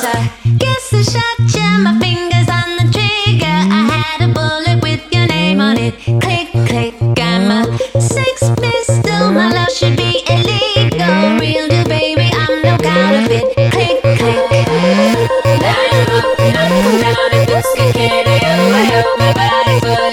Guess I shot ya, my fingers on the trigger. I had a bullet with your name on it. Click, click, I'm a sex pistol. My love should be illegal. Real deal, baby, I'm no counterfeit. Click, click. Line 'em up, knock 'em down. If it's the kid, I hope my body full.